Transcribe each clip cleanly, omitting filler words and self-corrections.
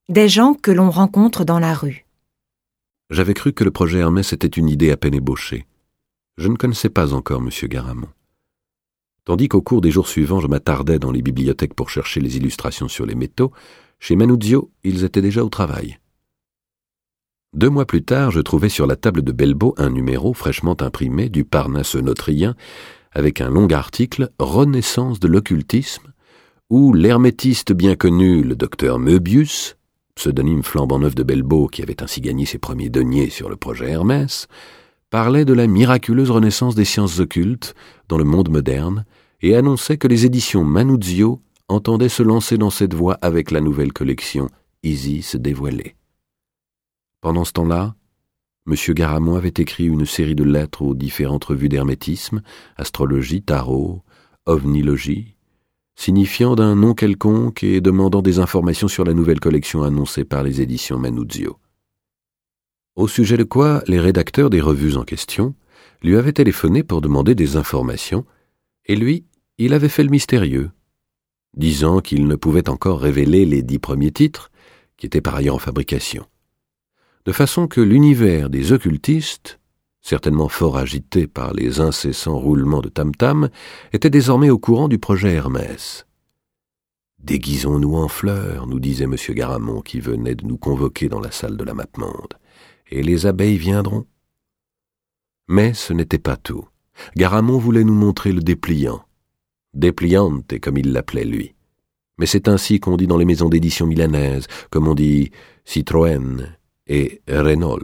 Des gens que l'on rencontre dans la rue. J'avais cru que le projet Hermès était une idée à peine ébauchée. Je ne connaissais pas encore M. Garamond. Tandis qu'au cours des jours suivants, je m'attardais dans les bibliothèques pour chercher les illustrations sur les métaux, chez Manuzio, ils étaient déjà au travail. 2 mois plus tard, je trouvais sur la table de Bellebaud un numéro fraîchement imprimé du Parnasse notrien avec un long article « Renaissance de l'occultisme » où l'hermétiste bien connu, le docteur Möbius, pseudonyme flambant neuf de Bellebaud qui avait ainsi gagné ses premiers deniers sur le projet Hermès, parlait de la miraculeuse renaissance des sciences occultes dans le monde moderne et annonçait que les éditions Manuzio entendaient se lancer dans cette voie avec la nouvelle collection Isis dévoilée. Pendant ce temps-là, M. Garamond avait écrit une série de lettres aux différentes revues d'hermétisme, astrologie, tarot, ovnilogie, signifiant d'un nom quelconque et demandant des informations sur la nouvelle collection annoncée par les éditions Manuzio. Au sujet de quoi les rédacteurs des revues en question lui avaient téléphoné pour demander des informations, et lui, il avait fait le mystérieux, disant qu'il ne pouvait encore révéler les 10 premiers titres, qui étaient par ailleurs en fabrication. De façon que l'univers des occultistes, certainement fort agité par les incessants roulements de tam-tam, était désormais au courant du projet Hermès. « Déguisons-nous en fleurs », nous disait M. Garamond, qui venait de nous convoquer dans la salle de la Mappemonde, « et les abeilles viendront. » Mais ce n'était pas tout. Garamond voulait nous montrer le dépliant. Dépliante, comme il l'appelait lui. Mais c'est ainsi qu'on dit dans les maisons d'édition milanaises, comme on dit Citroën et Renault.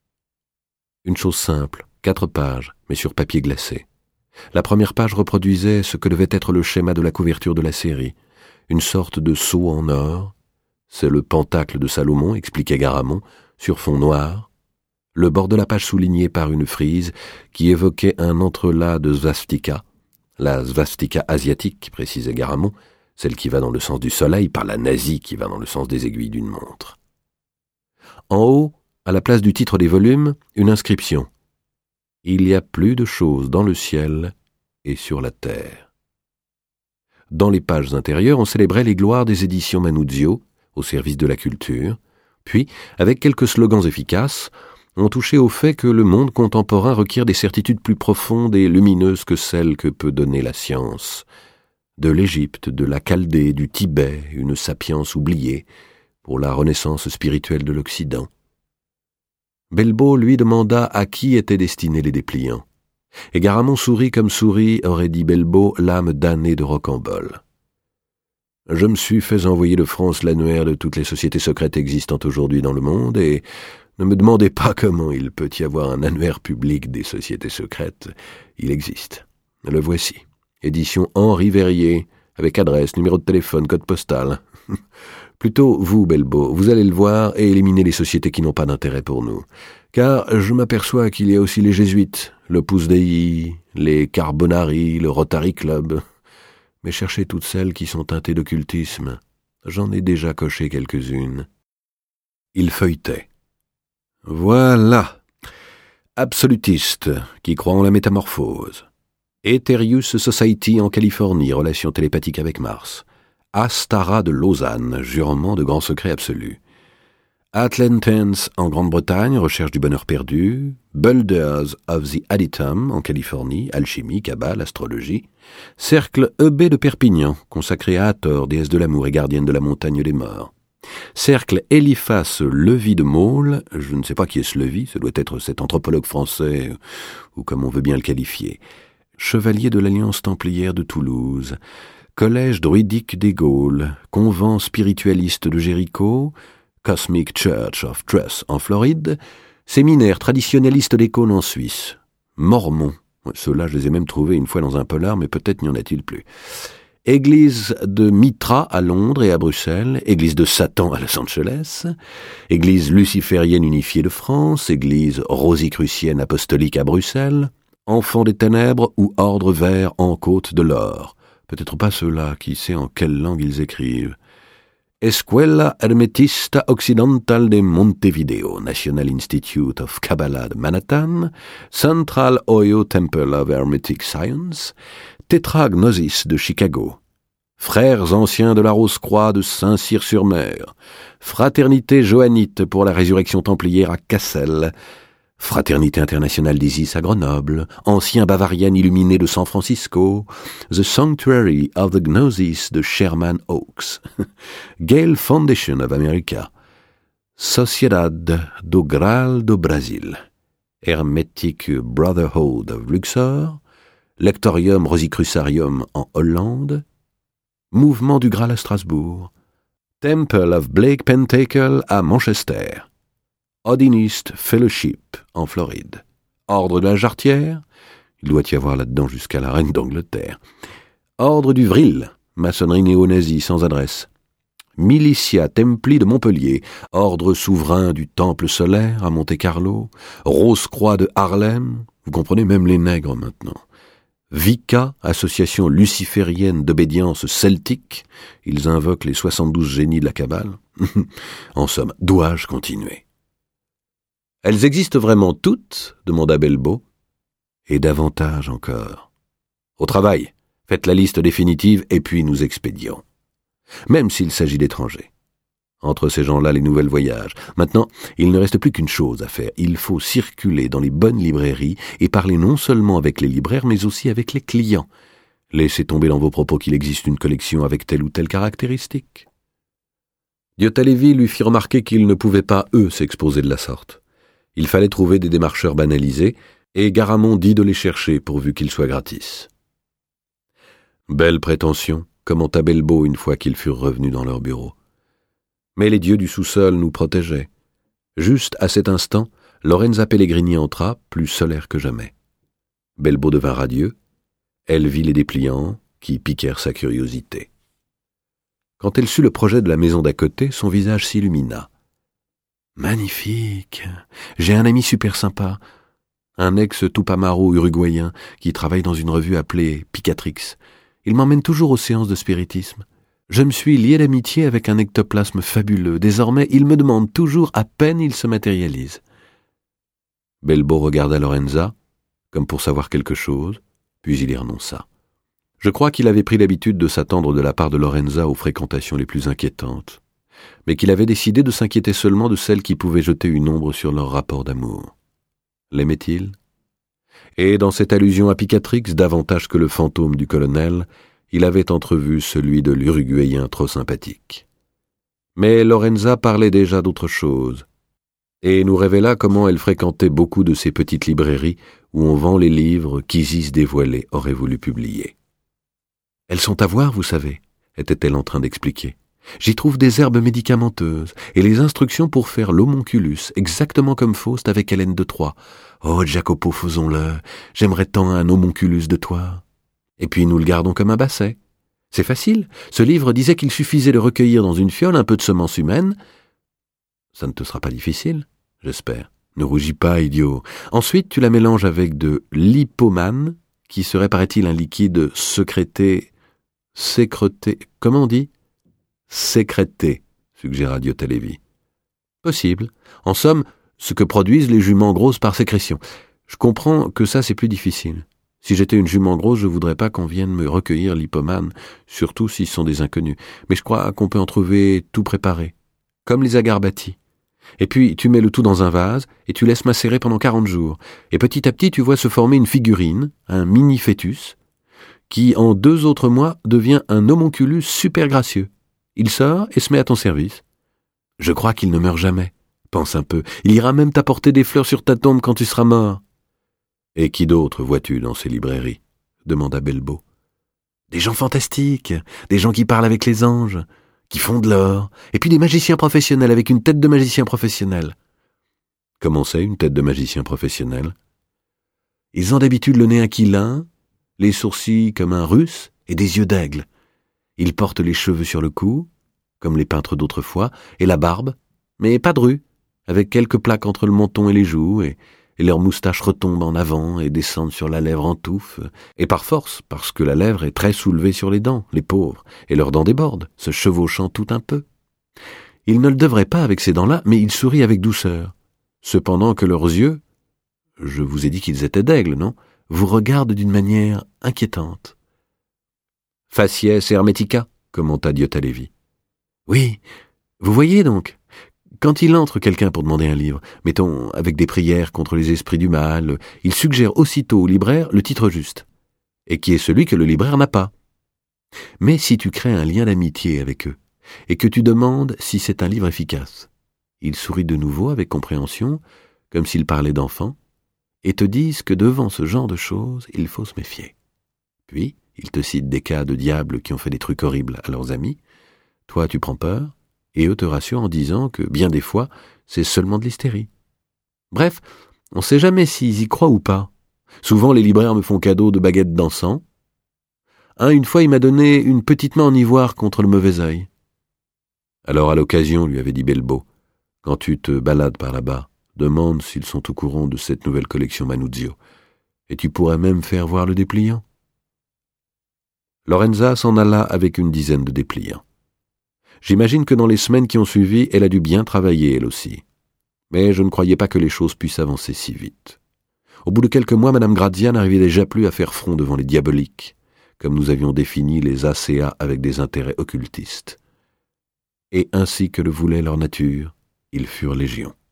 Une chose simple, 4 pages, mais sur papier glacé. La première page reproduisait ce que devait être le schéma de la couverture de la série, une sorte de sceau en or. C'est le pentacle de Salomon, expliquait Garamond, sur fond noir. Le bord de la page souligné par une frise qui évoquait un entrelac de svastika, la svastika asiatique, précisait Garamond, celle qui va dans le sens du soleil par la nazie qui va dans le sens des aiguilles d'une montre. En haut, à la place du titre des volumes, une inscription. « Il y a plus de choses dans le ciel et sur la terre ». Dans les pages intérieures, on célébrait les gloires des éditions Manuzio, au service de la culture, puis, avec quelques slogans efficaces, on touchait au fait que le monde contemporain requiert des certitudes plus profondes et lumineuses que celles que peut donner la science. De l'Égypte, de la Chaldée, du Tibet, une sapience oubliée, pour la renaissance spirituelle de l'Occident. Bellebaud lui demanda à qui étaient destinés les dépliants. Et Garamond sourit comme sourit, aurait dit Bellebaud, l'âme damnée de Rocambole. « Je me suis fait envoyer de France l'annuaire de toutes les sociétés secrètes existantes aujourd'hui dans le monde, et ne me demandez pas comment il peut y avoir un annuaire public des sociétés secrètes. Il existe. Le voici. Édition Henri Verrier, avec adresse, numéro de téléphone, code postal. Plutôt, vous, Bellebaud, vous allez le voir et éliminer les sociétés qui n'ont pas d'intérêt pour nous. Car je m'aperçois qu'il y a aussi les Jésuites, l'Opus Dei, les Carbonari, le Rotary Club. Mais cherchez toutes celles qui sont teintées d'occultisme. J'en ai déjà coché quelques-unes. » Il feuilletait. « Voilà. Absolutiste, qui croit en la métamorphose. Etherius Society en Californie, relation télépathique avec Mars. Astara de Lausanne, jurement de grand secret absolu. Atlantans en Grande-Bretagne, recherche du bonheur perdu. Builders of the Aditum en Californie, alchimie, cabale, astrologie. Cercle EB de Perpignan, consacré à Hathor, déesse de l'amour et gardienne de la montagne des morts. Cercle Eliphas Levi de Maule, je ne sais pas qui est ce Levi, ce doit être cet anthropologue français, ou comme on veut bien le qualifier. Chevalier de l'Alliance Templière de Toulouse. Collège druidique des Gaules, convent spiritualiste de Jéricho, Cosmic Church of Truss en Floride, séminaire traditionnaliste des Cônes en Suisse, Mormon, ceux-là je les ai même trouvés une fois dans un polar, mais peut-être n'y en a-t-il plus. Église de Mitra à Londres et à Bruxelles, église de Satan à Los Angeles, église luciférienne unifiée de France, église rosicrucienne apostolique à Bruxelles, enfants des ténèbres ou ordre vert en Côte de l'Or. Peut-être pas ceux-là, qui sait en quelle langue ils écrivent. Escuela Hermetista Occidental de Montevideo, National Institute of Kabbalah de Manhattan, Central Ohio Temple of Hermetic Science, Tetragnosis de Chicago. Frères anciens de la Rose-Croix de Saint-Cyr-sur-Mer, Fraternité johannite pour la résurrection templière à Cassel, Fraternité internationale d'Isis à Grenoble, Ancien Bavarian illuminé de San Francisco, The Sanctuary of the Gnosis de Sherman Oaks, Gale Foundation of America, Sociedad do Graal do Brasil, Hermetic Brotherhood of Luxor, Lectorium Rosicruciarium en Hollande, Mouvement du Graal à Strasbourg, Temple of Blake Pentacle à Manchester, Odinist Fellowship en Floride, Ordre de la Jarretière, il doit y avoir là-dedans jusqu'à la Reine d'Angleterre, Ordre du Vril, maçonnerie néo-nazie sans adresse, Militia Templi de Montpellier, Ordre souverain du Temple solaire à Monte-Carlo, Rose-Croix de Harlem, vous comprenez même les nègres maintenant, Vika, association luciférienne d'obédience celtique, ils invoquent les 72 génies de la Kabbale. En somme, dois-je continuer? Elles existent vraiment toutes? Demanda Belbeau. Et davantage encore. Au travail, faites la liste définitive et puis nous expédions. Même s'il s'agit d'étrangers. Entre ces gens-là, les nouvelles voyages. Maintenant, il ne reste plus qu'une chose à faire. Il faut circuler dans les bonnes librairies et parler non seulement avec les libraires, mais aussi avec les clients. Laissez tomber dans vos propos qu'il existe une collection avec telle ou telle caractéristique. Diotta-Lévy lui fit remarquer qu'ils ne pouvaient pas, eux, s'exposer de la sorte. Il fallait trouver des démarcheurs banalisés, et Garamond dit de les chercher pourvu qu'ils soient gratis. Belle prétention, commenta Belbeau une fois qu'ils furent revenus dans leur bureau. Mais les dieux du sous-sol nous protégeaient. Juste à cet instant, Lorenza Pellegrini entra, plus solaire que jamais. Belbeau devint radieux. Elle vit les dépliants qui piquèrent sa curiosité. Quand elle sut le projet de la maison d'à côté, son visage s'illumina. « Magnifique! J'ai un ami super sympa, un ex-Tupamaro uruguayen qui travaille dans une revue appelée Picatrix. Il m'emmène toujours aux séances de spiritisme. Je me suis lié d'amitié avec un ectoplasme fabuleux. Désormais, il me demande toujours à peine il se matérialise. » Belbeau regarda Lorenza, comme pour savoir quelque chose, puis il y renonça. Je crois qu'il avait pris l'habitude de s'attendre de la part de Lorenza aux fréquentations les plus inquiétantes, mais qu'il avait décidé de s'inquiéter seulement de celles qui pouvaient jeter une ombre sur leur rapport d'amour. L'aimait-il? Et dans cette allusion à Picatrix, davantage que le fantôme du colonel, il avait entrevu celui de l'Uruguayen trop sympathique. Mais Lorenza parlait déjà d'autre chose, et nous révéla comment elle fréquentait beaucoup de ces petites librairies où on vend les livres qu'Isis dévoilée aurait voulu publier. « Elles sont à voir, vous savez, » était-elle en train d'expliquer. « J'y trouve des herbes médicamenteuses et les instructions pour faire l'homonculus, exactement comme Faust avec Hélène de Troie. Oh, Jacopo, faisons-le, j'aimerais tant un homonculus de toi. » Et puis nous le gardons comme un basset. C'est facile, ce livre disait qu'il suffisait de recueillir dans une fiole un peu de semences humaines. Ça ne te sera pas difficile, j'espère. Ne rougis pas, idiot. Ensuite, tu la mélanges avec de l'hypomane, qui serait, paraît-il, un liquide sécrété, comment on dit? Sécrété, suggéra Diotta-Lévy. Possible. En somme, ce que produisent les juments grosses par sécrétion. Je comprends que ça, c'est plus difficile. Si j'étais une jument grosse, je voudrais pas qu'on vienne me recueillir l'hypomane, surtout s'ils sont des inconnus. Mais je crois qu'on peut en trouver tout préparé, comme les agar bâtis. Et puis, tu mets le tout dans un vase, et tu laisses macérer pendant 40 jours. Et petit à petit, tu vois se former une figurine, un mini-fœtus, qui, en 2 autres mois, devient un homonculus super gracieux. Il sort et se met à ton service. Je crois qu'il ne meurt jamais. Pense un peu. Il ira même t'apporter des fleurs sur ta tombe quand tu seras mort. Et qui d'autre vois-tu dans ces librairies? Demanda Belbeau. Des gens fantastiques, des gens qui parlent avec les anges, qui font de l'or, et puis des magiciens professionnels avec une tête de magicien professionnel. Comment c'est une tête de magicien professionnel? Ils ont d'habitude le nez aquilin, les sourcils comme un russe et des yeux d'aigle. Ils portent les cheveux sur le cou, comme les peintres d'autrefois, et la barbe, mais pas drue, avec quelques plaques entre le menton et les joues, et leurs moustaches retombent en avant et descendent sur la lèvre en touffe, et par force, parce que la lèvre est très soulevée sur les dents, les pauvres, et leurs dents débordent, se chevauchant tout un peu. Ils ne le devraient pas avec ces dents-là, mais ils sourient avec douceur, cependant que leurs yeux, je vous ai dit qu'ils étaient d'aigle, non, vous regardent d'une manière inquiétante. Faciès et Hermetica, commenta Diotallevi. Oui, vous voyez donc, quand il entre quelqu'un pour demander un livre, mettons avec des prières contre les esprits du mal, il suggère aussitôt au libraire le titre juste, et qui est celui que le libraire n'a pas. Mais si tu crées un lien d'amitié avec eux, et que tu demandes si c'est un livre efficace, ils sourient de nouveau avec compréhension, comme s'ils parlaient d'enfants, et te disent que devant ce genre de choses, il faut se méfier. Puis, ils te citent des cas de diables qui ont fait des trucs horribles à leurs amis. Toi, tu prends peur, et eux te rassurent en disant que, bien des fois, c'est seulement de l'hystérie. Bref, on ne sait jamais s'ils y croient ou pas. Souvent, les libraires me font cadeau de baguettes d'encens. Une fois, il m'a donné une petite main en ivoire contre le mauvais œil. Alors, à l'occasion, lui avait dit Belbo, quand tu te balades par là-bas, demande s'ils sont au courant de cette nouvelle collection Manuzio, et tu pourrais même faire voir le dépliant. Lorenza s'en alla avec une dizaine de dépliants. J'imagine que dans les semaines qui ont suivi, elle a dû bien travailler, elle aussi. Mais je ne croyais pas que les choses puissent avancer si vite. Au bout de quelques mois, Madame Grazia n'arrivait déjà plus à faire front devant les diaboliques, comme nous avions défini les ACA avec des intérêts occultistes. Et ainsi que le voulait leur nature, ils furent légion.